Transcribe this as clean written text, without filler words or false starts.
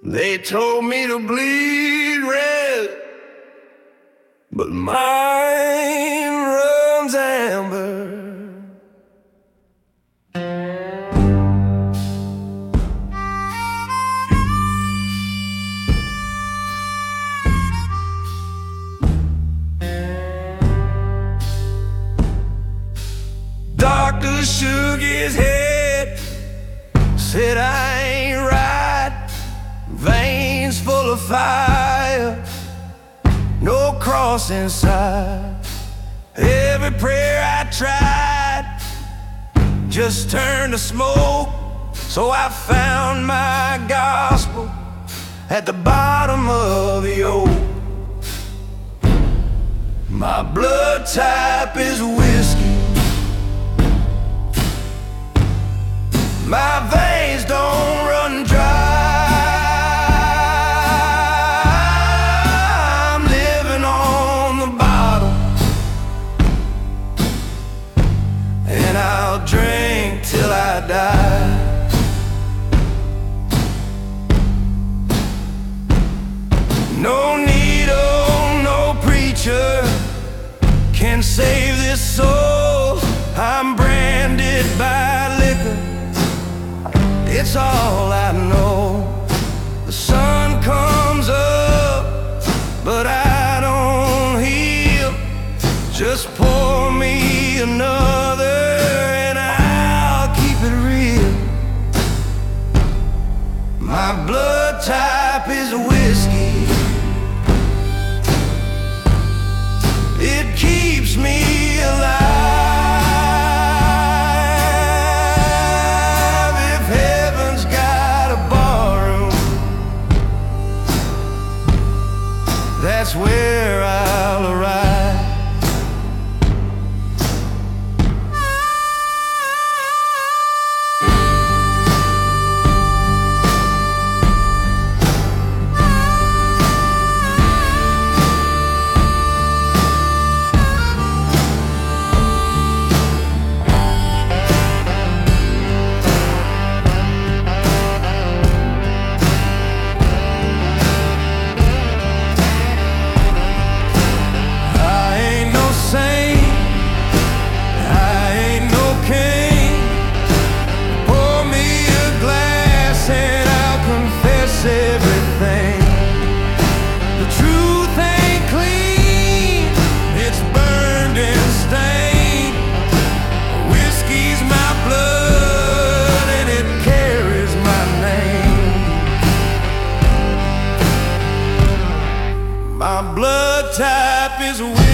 They told me to bleed red, but mine runs amber. Doctor shook his head, said I ain't right. Veins full of fire, no cross inside. Every prayer I tried just turned to smoke. So I found my gospel at the bottom of the oak. My blood type is whiskey. My veins don't run dry. I'm living on the bottom, and I'll drink till I die. No needle, no preacher can save this soul. I'm branded by liquor, it's all I know. The sun comes up, but I don't heal. Just pour me another and I'll keep it real. My blood type is whiskey. It keeps me alive. That's where I'll arrive. Everything. The truth ain't clean, it's burned and stained. Whiskey's my blood and it carries my name. My blood type is